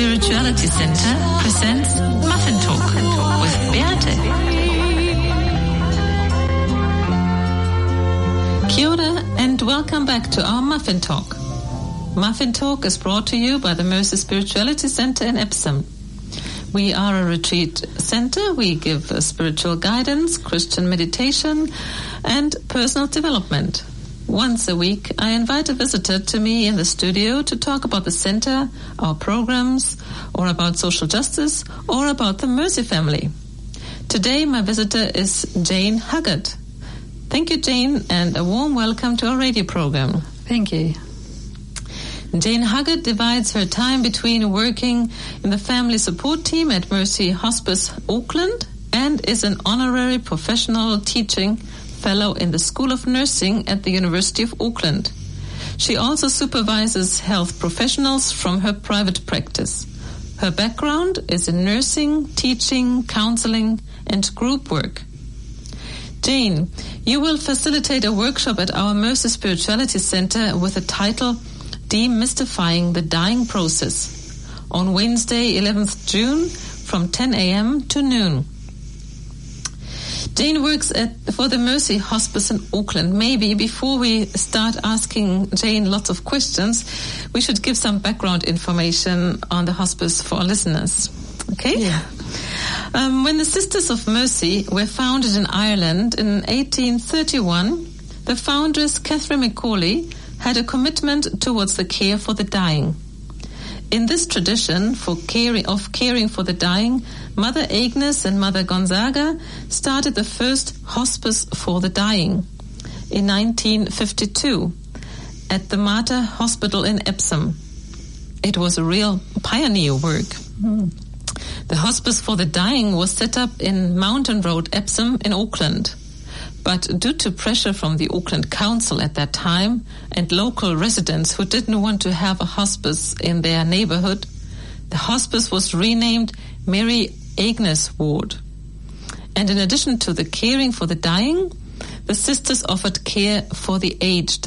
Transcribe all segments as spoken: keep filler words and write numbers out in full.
Spirituality Center presents Muffin Talk with Beate. Kia ora and welcome back to our Muffin Talk. Muffin Talk is brought to you by the Mercy Spirituality Center in Epsom. We are a retreat center. We give spiritual guidance, Christian meditation, and personal development. Once a week, I invite a visitor to me in the studio to talk about the center, our programs, or about social justice, or about the Mercy family. Today, my visitor is Jane Huggard. Thank you, Jane, and a warm welcome to our radio program. Thank you. Jane Huggard divides her time between working in the family support team at Mercy Hospice Auckland and is an honorary professional teaching fellow in the School of Nursing at the University of Auckland. She also supervises health professionals from her private practice. Her background is in nursing, teaching, counseling, and group work. Jane, you will facilitate a workshop at our Mercy Spirituality Center with the title Demystifying the Dying Process on Wednesday, eleventh June from ten a.m. to noon. Jane works at for the Mercy Hospice in Auckland. Maybe before we start asking Jane lots of questions, we should give some background information on the hospice for our listeners. Okay? Yeah. Um, when the Sisters of Mercy were founded in Ireland in eighteen thirty-one, the foundress Catherine McCauley had a commitment towards the care for the dying. In this tradition for caring, of caring for the dying, Mother Agnes and Mother Gonzaga started the first hospice for the dying in nineteen fifty-two at the Mater Hospital in Epsom. It was a real pioneer work. Mm. The hospice for the dying was set up in Mountain Road, Epsom in Auckland. But due to pressure from the Auckland Council at that time and local residents who didn't want to have a hospice in their neighborhood, the hospice was renamed Mary Agnes Ward. And in addition to the caring for the dying, the sisters offered care for the aged.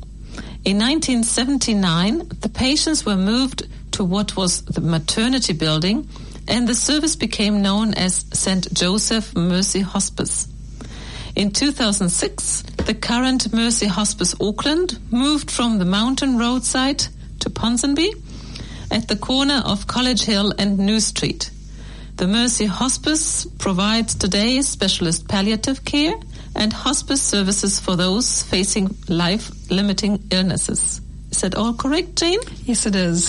In nineteen seventy-nine, the patients were moved to what was the maternity building, and the service became known as Saint Joseph Mercy Hospice. In two thousand six, the current Mercy Hospice Auckland moved from the Mountain Road site to Ponsonby at the corner of College Hill and New Street. The Mercy Hospice provides today specialist palliative care and hospice services for those facing life-limiting illnesses. Is that all correct, Jane? Yes, it is.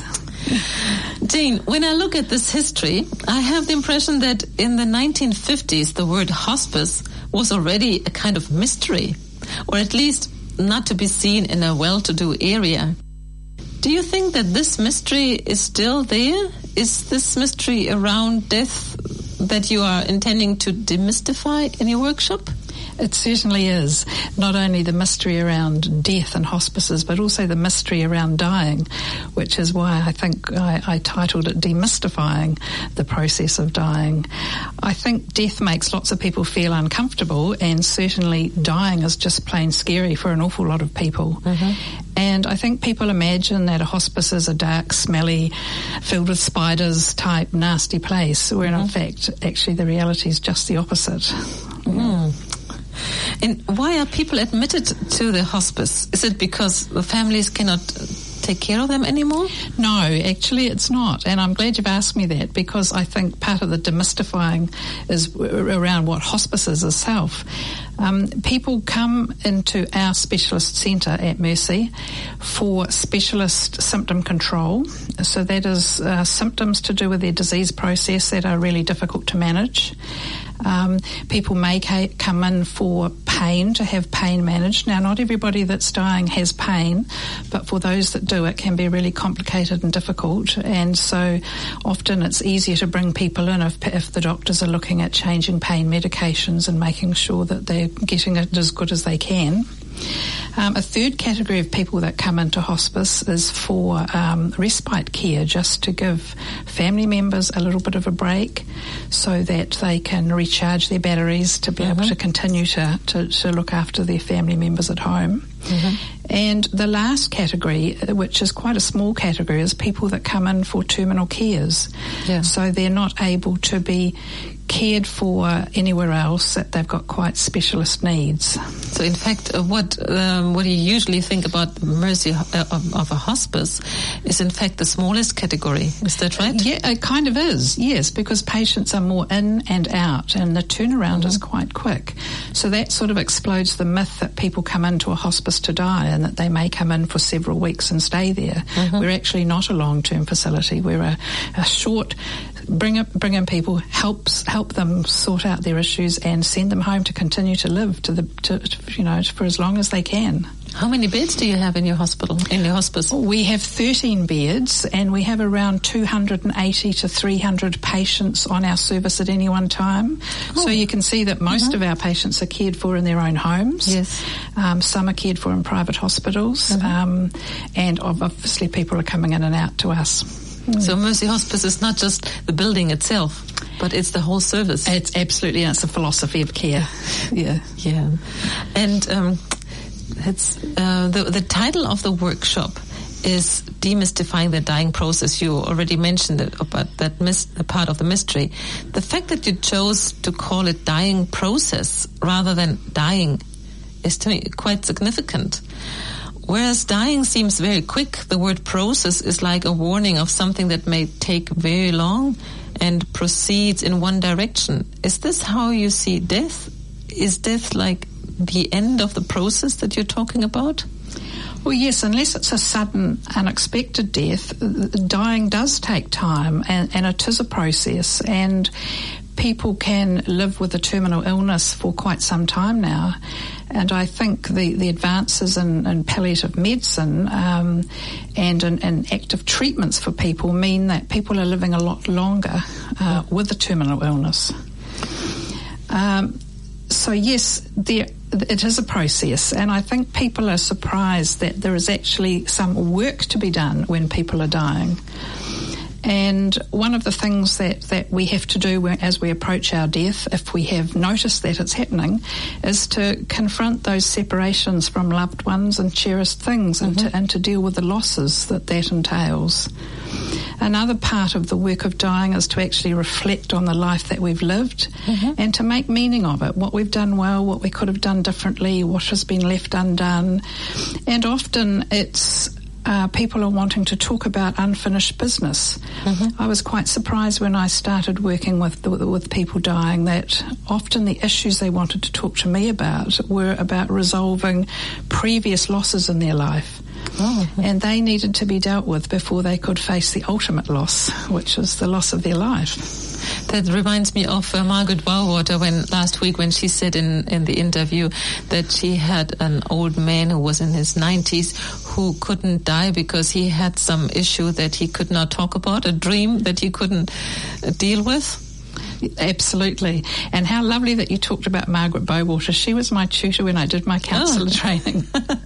Jane, when I look at this history, I have the impression that in the nineteen fifties, the word hospice was already a kind of mystery, or at least not to be seen in a well-to-do area. Do you think that this mystery is still there? Is this mystery around death that you are intending to demystify in your workshop? It certainly is. Not only the mystery around death and hospices, but also the mystery around dying, which is why I think I, I titled it Demystifying the Process of Dying. I think death makes lots of people feel uncomfortable, and certainly dying is just plain scary for an awful lot of people. Mm-hmm. And I think people imagine that a hospice is a dark, smelly, filled with spiders type nasty place, where mm-hmm. in fact, actually the reality is just the opposite. Mm. And why are people admitted to the hospice? Is it because the families cannot take care of them anymore? No, actually it's not. And I'm glad you've asked me that, because I think part of the demystifying is around what hospice is itself. Um, people come into our specialist centre at Mercy for specialist symptom control. So that is uh, symptoms to do with their disease process that are really difficult to manage. Um, people may ca- come in for pain, to have pain managed. Now, not everybody that's dying has pain, but for those that do, it can be really complicated and difficult. And so often it's easier to bring people in if, if the doctors are looking at changing pain medications and making sure that they're getting it as good as they can. Um, a third category of people that come into hospice is for um, respite care, just to give family members a little bit of a break so that they can recharge their batteries to be mm-hmm. able to continue to, to, to look after their family members at home. Mm-hmm. And the last category, which is quite a small category, is people that come in for terminal cares. Yeah. So they're not able to be cared for anywhere else, that they've got quite specialist needs. So in fact, uh, what um, what you usually think about Mercy uh, of, of a hospice is in fact the smallest category. Is that right? Yeah, it kind of is, yes, because patients are more in and out, and the turnaround mm-hmm. is quite quick. So that sort of explodes the myth that people come into a hospice to die and that they may come in for several weeks and stay there. Mm-hmm. We're actually not a long-term facility. We're a, a short, bring, up, bring in people, helps help them sort out their issues and send them home to continue to live to the to, you know for as long as they can. How many beds do you have in your hospital, in your hospice? We have thirteen beds, and we have around two hundred eighty to three hundred patients on our service at any one time. Oh. So you can see that most mm-hmm. of our patients are cared for in their own homes. Yes. Um, some are cared for in private hospitals, mm-hmm. um, and obviously people are coming in and out to us. Mm. So Mercy Hospice is not just the building itself, but it's the whole service. It's absolutely, it's a philosophy of care. Yeah. Yeah. And um, it's uh, the, the title of the workshop is Demystifying the Dying Process. You already mentioned it, about that mis- part of the mystery. The fact that you chose to call it dying process rather than dying is to me quite significant. Whereas dying seems very quick, the word process is like a warning of something that may take very long and proceeds in one direction. Is this how you see death? Is death like the end of the process that you're talking about? Well, yes, unless it's a sudden, unexpected death, dying does take time, and, and it is a process, and people can live with a terminal illness for quite some time now. And I think the, the advances in, in palliative medicine um, and in, in active treatments for people mean that people are living a lot longer uh, with a terminal illness. Um, so yes, there, it is a process, and I think people are surprised that there is actually some work to be done when people are dying. And one of the things that, that we have to do as we approach our death, if we have noticed that it's happening, is to confront those separations from loved ones and cherished things, mm-hmm. and, to, and to deal with the losses that that entails. Another part of the work of dying is to actually reflect on the life that we've lived, mm-hmm. and to make meaning of it, what we've done well, what we could have done differently, what has been left undone. And often it's Uh, people are wanting to talk about unfinished business. Mm-hmm. I was quite surprised when I started working with the, with people dying that often the issues they wanted to talk to me about were about resolving previous losses in their life. Oh. And they needed to be dealt with before they could face the ultimate loss, which is the loss of their life. That reminds me of uh, Margaret Bauwater when last week when she said in, in the interview that she had an old man who was in his nineties who couldn't die because he had some issue that he could not talk about, a dream that he couldn't uh, deal with. Absolutely. And how lovely that you talked about Margaret Bauwater. She was my tutor when I did my counsellor oh. training.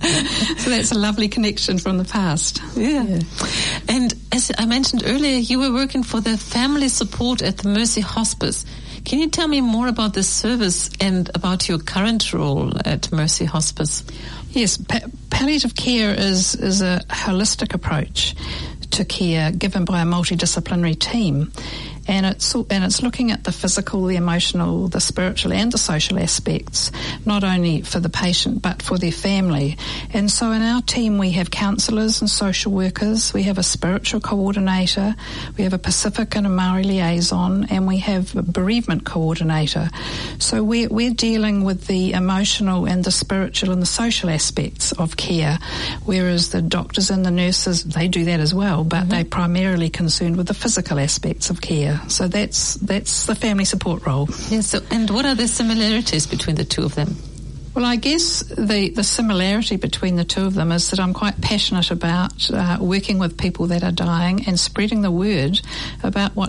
So that's a lovely connection from the past. Yeah. yeah. And as I mentioned earlier, you were working for the family support at the Mercy Hospice. Can you tell me more about this service and about your current role at Mercy Hospice? Yes, pa- palliative care is, is a holistic approach to care given by a multidisciplinary team. And it's and it's looking at the physical, the emotional, the spiritual and the social aspects, not only for the patient but for their family. And so in our team we have counsellors and social workers, we have a spiritual coordinator, we have a Pacific and a Maori liaison, and we have a bereavement coordinator. So we're, we're dealing with the emotional and the spiritual and the social aspects of care, whereas the doctors and the nurses, they do that as well, but mm-hmm. they're primarily concerned with the physical aspects of care. So that's that's the family support role. Yes. So, and what are the similarities between the two of them? Well, I guess the, the similarity between the two of them is that I'm quite passionate about uh, working with people that are dying and spreading the word about what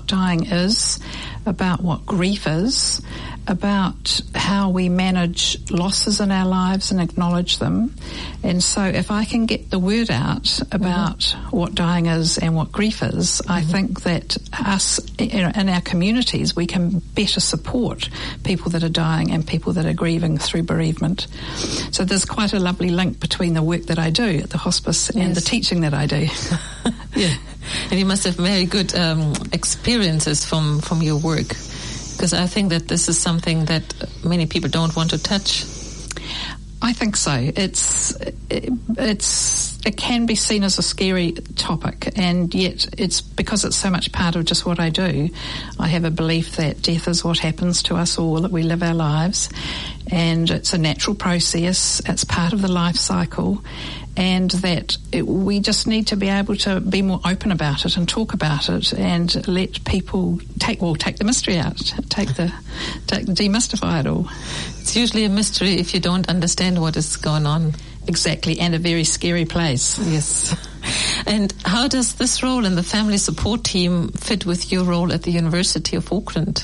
dying is, about what grief is, about how we manage losses in our lives and acknowledge them. And so if I can get the word out about mm-hmm. what dying is and what grief is, mm-hmm. I think that us in our communities, we can better support people that are dying and people that are grieving through bereavement. So there's quite a lovely link between the work that I do at the hospice yes. and the teaching that I do. Yeah. And you must have very good um, experiences from, from your work, because I think that this is something that many people don't want to touch. I think so. It's it, it's it can be seen as a scary topic, and yet it's because it's so much part of just what I do. I have a belief that death is what happens to us all, that we live our lives, and it's a natural process. It's part of the life cycle, and that it, we just need to be able to be more open about it and talk about it and let people take well take the mystery out, take the take, demystify it all. It's usually a mystery if you don't understand what is going on. Exactly, and a very scary place. Yes. And how does this role in the family support team fit with your role at the University of Auckland?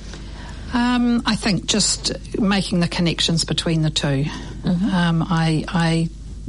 Um, I think just making the connections between the two. Mm-hmm. Um, I, I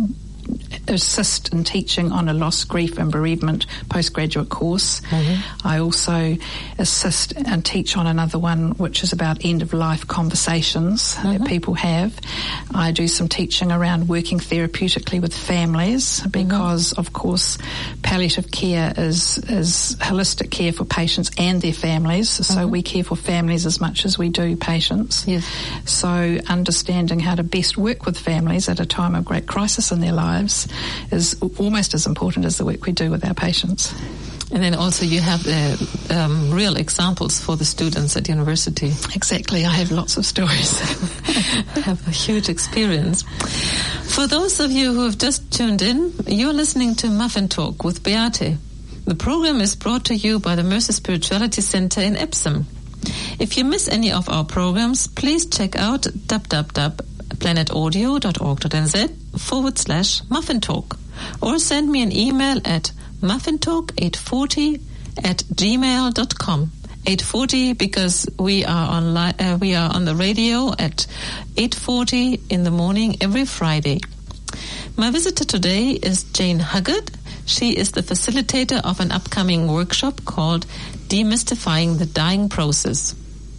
assist in teaching on a loss, grief and bereavement postgraduate course. Mm-hmm. I also assist and teach on another one which is about end-of-life conversations mm-hmm. that people have. I do some teaching around working therapeutically with families because, mm-hmm. of course, palliative care is, is holistic care for patients and their families. So mm-hmm. we care for families as much as we do patients. Yes. So understanding how to best work with families at a time of great crisis in their lives is almost as important as the work we do with our patients. And then also you have uh, um, real examples for the students at university. Exactly. I have lots of stories. I have a huge experience. For those of you who have just tuned in, you're listening to Muffin Talk with Beate. The program is brought to you by the Mercy Spirituality Centre in Epsom. If you miss any of our programs, please check out w w w dot planet audio dot org dot n z forward slash muffin talk, or send me an email at muffintalk eight forty at gmail dot com. eight forty because we are on li- uh, we are on the radio at eight forty in the morning every Friday. My visitor today is Jane Huggard. She is the facilitator of an upcoming workshop called Demystifying the Dying Process.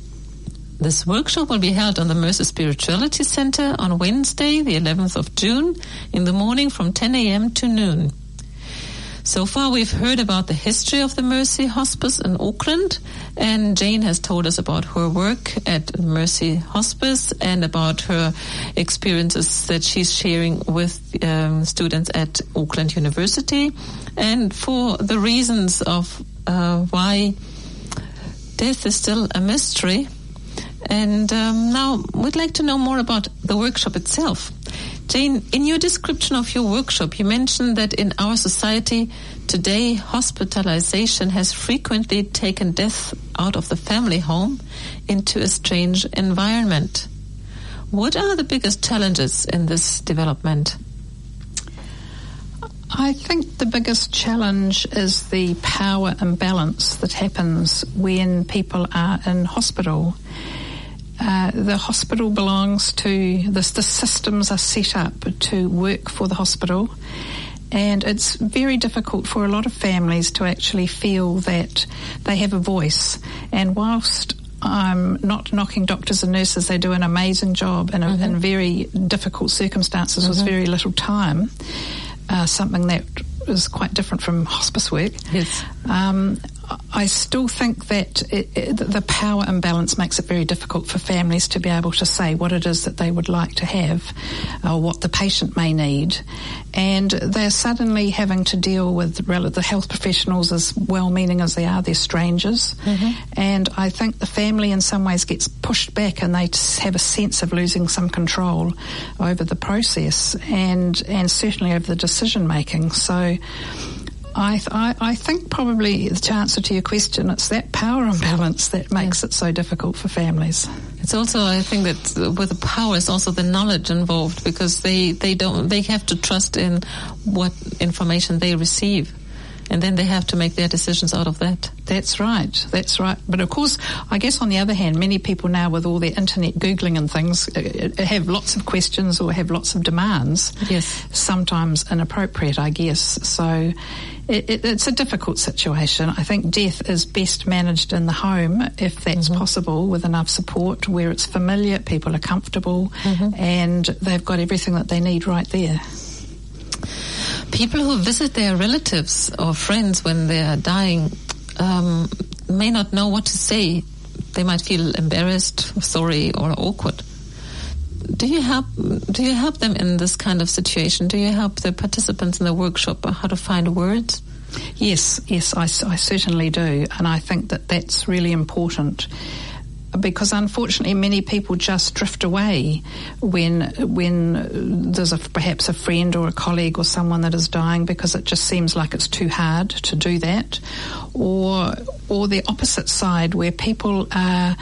This workshop will be held on the Mercy Spirituality Centre on Wednesday, the eleventh of June, in the morning from ten a.m. to noon. So far we've heard about the history of the Mercy Hospice in Auckland, and Jane has told us about her work at Mercy Hospice and about her experiences that she's sharing with um, students at Auckland University, and for the reasons of uh, why death is still a mystery. And um, now we'd like to know more about the workshop itself. Jane, in your description of your workshop, you mentioned that in our society today, hospitalization has frequently taken death out of the family home into a strange environment. What are the biggest challenges in this development? I think the biggest challenge is the power imbalance that happens when people are in hospital. Uh, the hospital belongs to, the, the systems are set up to work for the hospital, and it's very difficult for a lot of families to actually feel that they have a voice. And whilst I'm not knocking doctors and nurses, they do an amazing job in, a, mm-hmm. in very difficult circumstances mm-hmm. with very little time, uh, something that is quite different from hospice work. Yes. Um, I still think that it, it, the power imbalance makes it very difficult for families to be able to say what it is that they would like to have or what the patient may need. And they're suddenly having to deal with the health professionals, as well-meaning as they are, they're strangers. Mm-hmm. And I think the family in some ways gets pushed back and they have a sense of losing some control over the process and, and certainly over the decision-making. So I, th- I, I think probably the answer to your question, it's that power imbalance that makes yeah. it so difficult for families. It's also, I think that with the power is also the knowledge involved, because they, they don't, they have to trust in what information they receive. And then they have to make their decisions out of that. That's right. That's right. But of course, I guess on the other hand, many people now with all their internet Googling and things uh, have lots of questions or have lots of demands. Yes. Sometimes inappropriate, I guess. So it, it, it's a difficult situation. I think death is best managed in the home, if that's mm-hmm. possible, with enough support where it's familiar, people are comfortable, mm-hmm. and they've got everything that they need right there. People who visit their relatives or friends when they are dying um, may not know what to say. They might feel embarrassed, sorry, or awkward. Do you help? Do you help them in this kind of situation? Do you help the participants in the workshop how to find words? Yes, yes, I, I certainly do, and I think that that's really important. Because unfortunately many people just drift away when when there's a, perhaps a friend or a colleague or someone that is dying, because it just seems like it's too hard to do that. Or or the opposite side, where people are,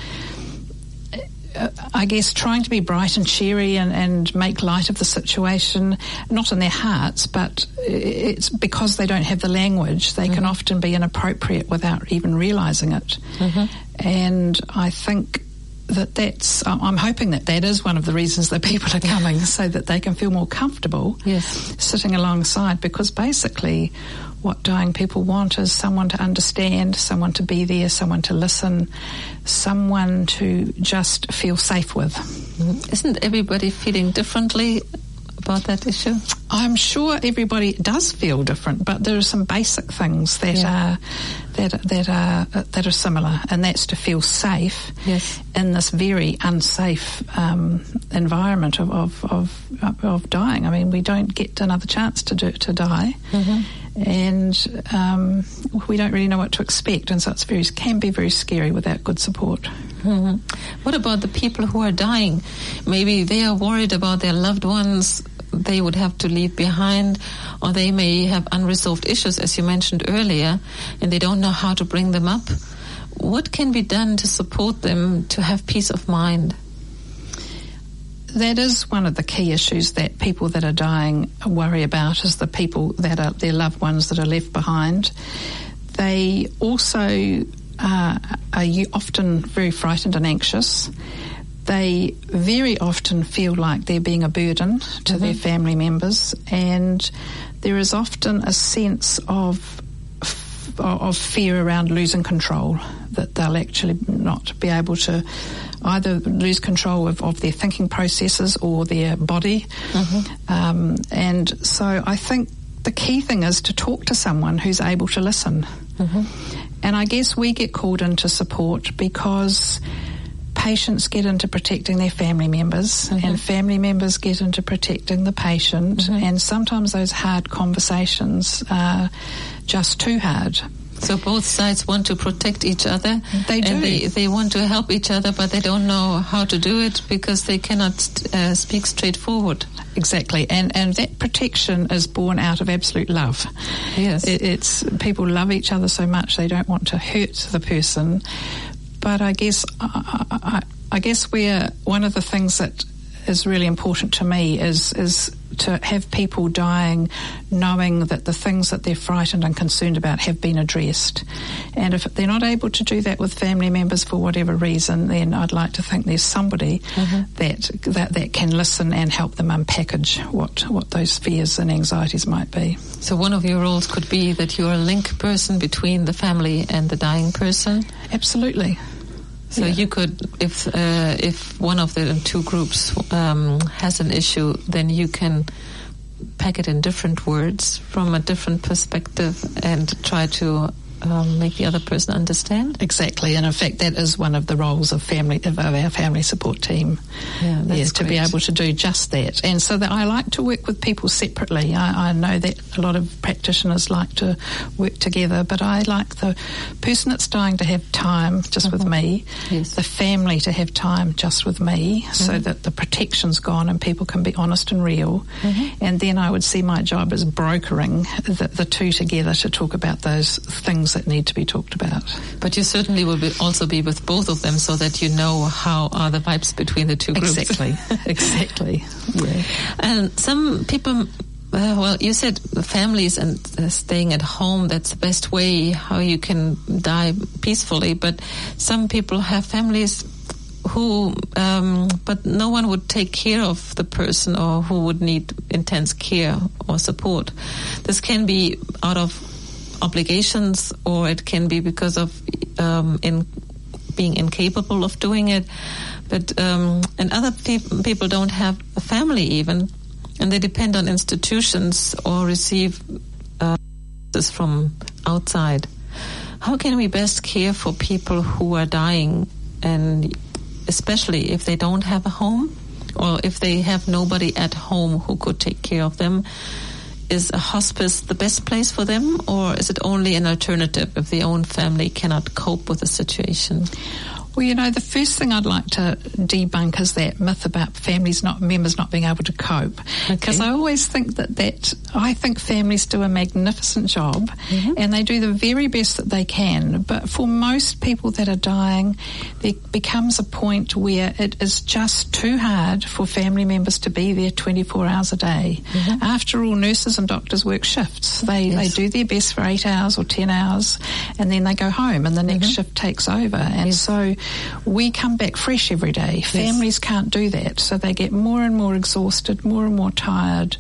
I guess, trying to be bright and cheery and, and make light of the situation, not in their hearts, but it's because they don't have the language. They mm-hmm. can often be inappropriate without even realising it. Mm-hmm. And I think that that's, I'm hoping that that is one of the reasons that people are coming, so that they can feel more comfortable yes. sitting alongside, because basically what dying people want is someone to understand, someone to be there, someone to listen, someone to just feel safe with. Isn't everybody feeling differently about that issue? I'm sure everybody does feel different, but there are some basic things that yeah. are that that are uh, that are similar, and that's to feel safe yes. in this very unsafe um, environment of, of of of dying. I mean, we don't get another chance to do, to die. Mm-hmm. And um, we don't really know what to expect, and so it's very can be very scary without good support. Mm-hmm. What about the people who are dying? Maybe they are worried about their loved ones they would have to leave behind, or they may have unresolved issues, as you mentioned earlier, and they don't know how to bring them up. What can be done to support them to have peace of mind? That is one of the key issues that people that are dying worry about, is the people that are their loved ones that are left behind. They also uh, are often very frightened and anxious. They very often feel like they're being a burden to mm-hmm. their family members, and there is often a sense of of fear around losing control, that they'll actually not be able to either lose control of, of their thinking processes or their body. Mm-hmm. Um, and so I think the key thing is to talk to someone who's able to listen. Mm-hmm. And I guess we get called in to support because patients get into protecting their family members, mm-hmm. and family members get into protecting the patient, mm-hmm. and sometimes those hard conversations are just too hard. So both sides want to protect each other. They do. And they, they want to help each other, but they don't know how to do it because they cannot uh, speak straightforward. Exactly. And and that protection is born out of absolute love. Yes. It, it's people love each other so much they don't want to hurt the person. But I guess I, I, I guess we're one of the things that is really important to me is is to have people dying knowing that the things that they're frightened and concerned about have been addressed. And if they're not able to do that with family members for whatever reason, then I'd like to think there's somebody mm-hmm. that, that that can listen and help them unpackage what, what those fears and anxieties might be. So one of your roles could be that you're a link person between the family and the dying person? Absolutely. So yeah. you could, if uh, if one of the two groups um, has an issue, then you can pack it in different words from a different perspective and try to um, make the other person understand. Exactly, and in fact, that is one of the roles of family of our family support team. Yeah, that's yes, to be able to do just that. And so that I like to work with people separately. I, I know that a lot of practitioners like to work together, but I like the person that's dying to have time just mm-hmm. with me, yes. the family to have time just with me, mm-hmm. so that the protection's gone and people can be honest and real. Mm-hmm. And then I would see my job as brokering the, the two together to talk about those things that need to be talked about. But you certainly will be also be with both of them so that you know how are the vibes between the two groups. Exactly, exactly. Yeah. And some people Uh, well, you said families and uh, staying at home, that's the best way how you can die peacefully. But some people have families who, um, but no one would take care of the person or who would need intense care or support. This can be out of obligations, or it can be because of um, in being incapable of doing it. But um, and other pe- people don't have a family even, and they depend on institutions or receive uh, this from outside. How can we best care for people who are dying, and especially if they don't have a home, or if they have nobody at home who could take care of them? Is a hospice the best place for them, or is it only an alternative if the own family cannot cope with the situation? Well, you know, the first thing I'd like to debunk is that myth about families not, members not being able to cope. Because okay. I always think that that, I think families do a magnificent job, mm-hmm. and they do the very best that they can. But for most people that are dying, there becomes a point where it is just too hard for family members to be there twenty-four hours a day. Mm-hmm. After all, nurses and doctors work shifts. They, yes. they do their best for eight hours or ten hours, and then they go home, and the next mm-hmm. shift takes over. And yes. so we come back fresh every day. Yes. Families can't do that, so they get more and more exhausted, more and more tired,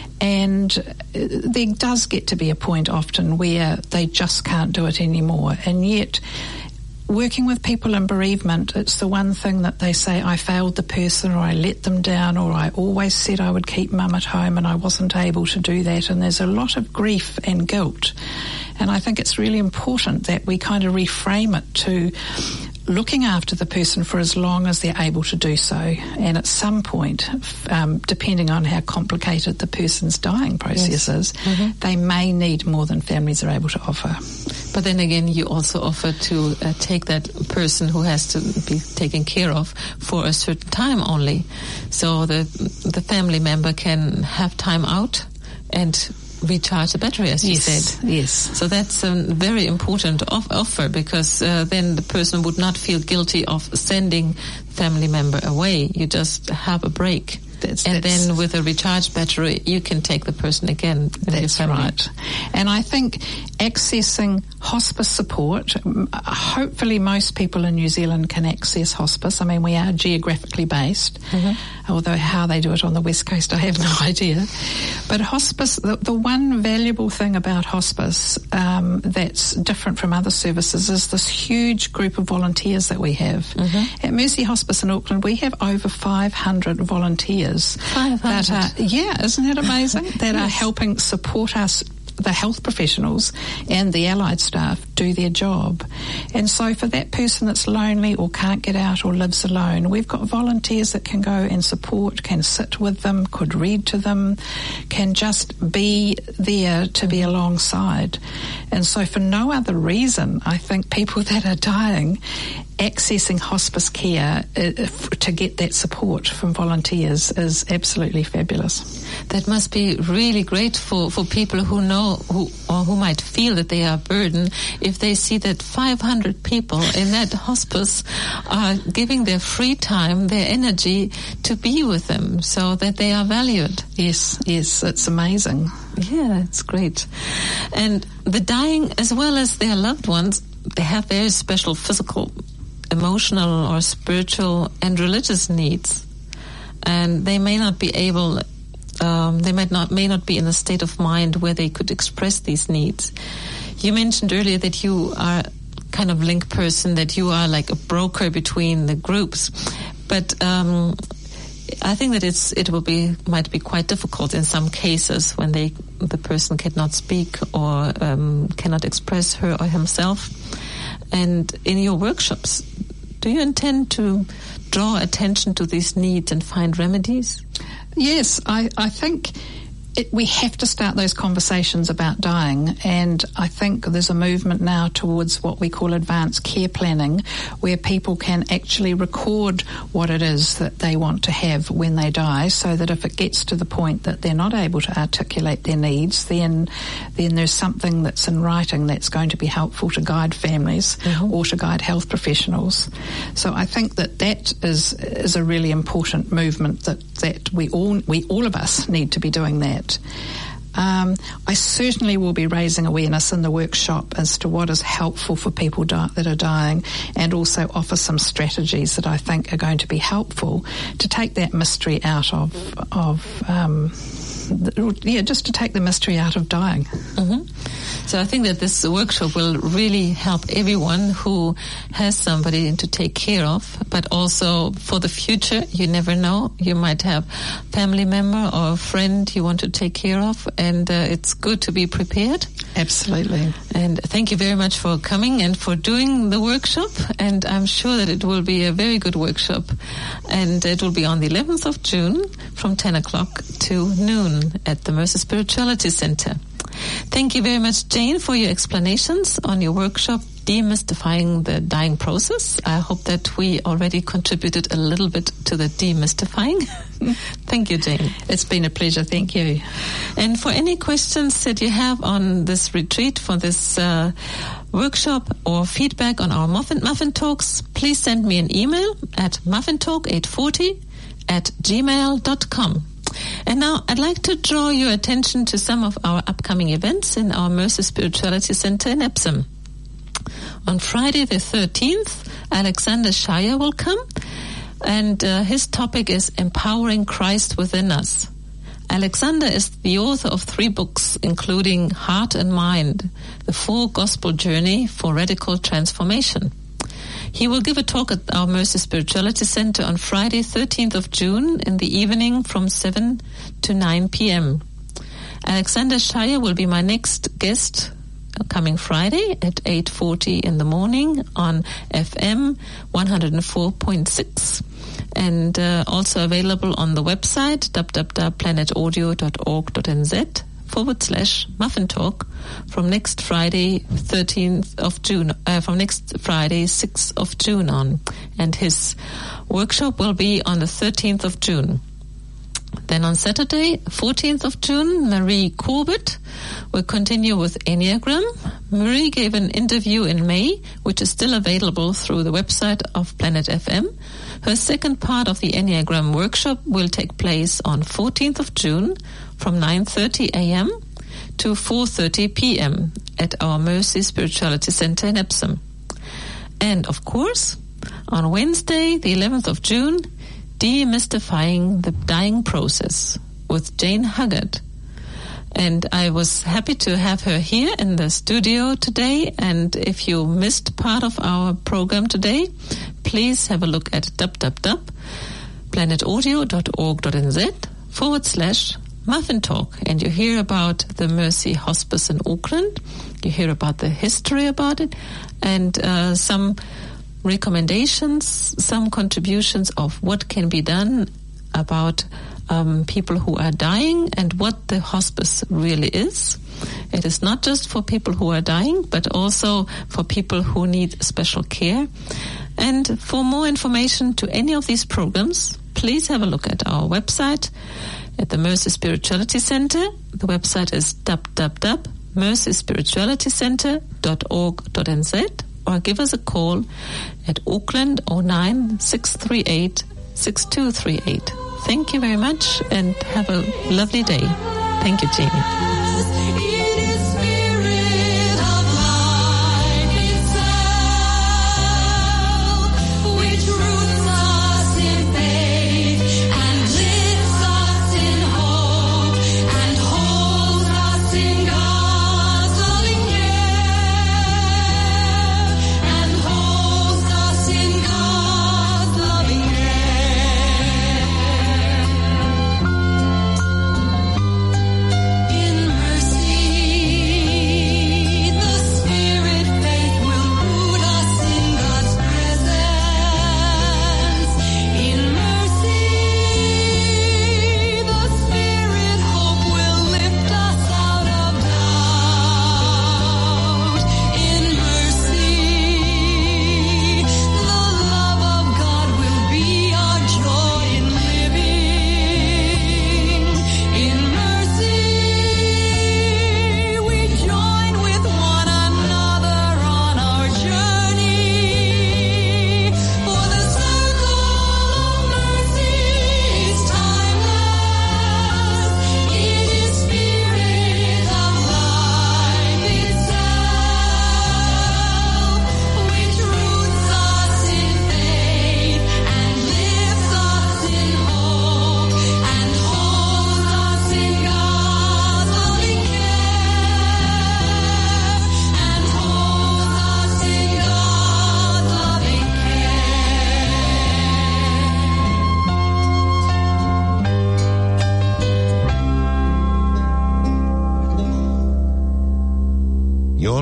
and there does get to be a point often where they just can't do it anymore. And yet, working with people in bereavement, it's the one thing that they say, I failed the person, or I let them down, or I always said I would keep mum at home and I wasn't able to do that. And there's a lot of grief and guilt. And I think it's really important that we kind of reframe it to looking after the person for as long as they're able to do so. And at some point, um, depending on how complicated the person's dying process yes. is, mm-hmm. they may need more than families are able to offer. But then again, you also offer to uh, take that person who has to be taken care of for a certain time only. So the the family member can have time out and recharge the battery, as you yes, said. Yes. So that's a very important off- offer because uh, then the person would not feel guilty of sending family member away. You just have a break. That's, and that's, then with a recharged battery, you can take the person again. That's right. And I think accessing hospice support, hopefully most people in New Zealand can access hospice. I mean, we are geographically based, mm-hmm. although how they do it on the West Coast, I have no idea. But hospice, the, the one valuable thing about hospice um, that's different from other services is this huge group of volunteers that we have. Mm-hmm. At Mercy Hospice in Auckland, we have over five hundred volunteers. five hundred. That are, yeah, isn't it amazing? That yes. are helping support us, the health professionals and the allied staff, do their job. And so for that person that's lonely or can't get out or lives alone, we've got volunteers that can go and support, can sit with them, could read to them, can just be there to be alongside. And so for no other reason, I think people that are dying accessing hospice care uh, to get that support from volunteers is absolutely fabulous. That must be really great for, for people who know who or who might feel that they are a burden if they see that five hundred people in that hospice are giving their free time, their energy to be with them so that they are valued. Yes, yes, it's amazing. Yeah, it's great. And the dying as well as their loved ones, they have very special physical, emotional or spiritual and religious needs, and they may not be able um, they might not may not be in a state of mind where they could express these needs. You mentioned earlier that you are kind of link person, that you are like a broker between the groups, but um, I think that it's it will be might be quite difficult in some cases when they the person cannot speak or um, cannot express her or himself. And in your workshops, do you intend to draw attention to these needs and find remedies? Yes, I, I think it, we have to start those conversations about dying, and I think there's a movement now towards what we call advanced care planning, where people can actually record what it is that they want to have when they die, so that if it gets to the point that they're not able to articulate their needs, then then there's something that's in writing that's going to be helpful to guide families mm-hmm. or to guide health professionals. So I think that that is is a really important movement that that we all, we all of us need to be doing that. Um, I certainly will be raising awareness in the workshop as to what is helpful for people di- that are dying, and also offer some strategies that I think are going to be helpful to take that mystery out of, of um, the, yeah, just to take the mystery out of dying. Mm-hmm. So I think that this workshop will really help everyone who has somebody to take care of, but also for the future, you never know. You might have a family member or a friend you want to take care of, and uh, it's good to be prepared. Absolutely. And thank you very much for coming and for doing the workshop, and I'm sure that it will be a very good workshop. And it will be on the eleventh of June from ten o'clock to noon at the Mercy Spirituality Center. Thank you very much, Jane, for your explanations on your workshop, Demystifying the Dying Process. I hope that we already contributed a little bit to the demystifying. Thank you, Jane. It's been a pleasure. Thank you. And for any questions that you have on this retreat, for this uh, workshop, or feedback on our Muffin, Muffin Talks, please send me an email at muffintalk eight forty at gmail dot com. And now I'd like to draw your attention to some of our upcoming events in our Mercy Spirituality Center in Epsom. On Friday the thirteenth, Alexander Shire will come, and uh, his topic is Empowering Christ Within Us. Alexander is the author of three books, including Heart and Mind, the Four Gospel Journey for Radical Transformation. He will give a talk at our Mercy Spirituality Center on Friday, thirteenth of June, in the evening from seven to nine p.m. Alexander Shire will be my next guest coming Friday at eight forty in the morning on F M one oh four point six, and uh, also available on the website w w w dot planet audio dot org dot n z forward slash Muffin Talk from next Friday, thirteenth of June, uh, from next Friday, sixth of June on. And his workshop will be on the thirteenth of June. Then on Saturday, fourteenth of June, Marie Corbett will continue with Enneagram. Marie gave an interview in May, which is still available through the website of Planet F M. Her second part of the Enneagram workshop will take place on fourteenth of June from nine thirty a.m. to four thirty p.m. at our Mercy Spirituality Center in Epsom. And of course, on Wednesday, the eleventh of June, Demystifying the Dying Process with Jane Huggard. And I was happy to have her here in the studio today. And if you missed part of our program today, please have a look at w w w dot planet audio dot org dot n z forward slash Muffin Talk. And you hear about the Mercy Hospice in Auckland. You hear about the history about it, and uh, some recommendations, some contributions of what can be done about um, people who are dying and what the hospice really is. It is not just for people who are dying, but also for people who need special care. And for more information to any of these programs, please have a look at our website at the Mercy Spirituality Center. The website is w w w dot mercy spirituality center dot org dot n z, or give us a call at Auckland oh nine, six three eight, six two three eight. Thank you very much and have a lovely day. Thank you, Jamie. In mercy.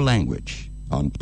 language on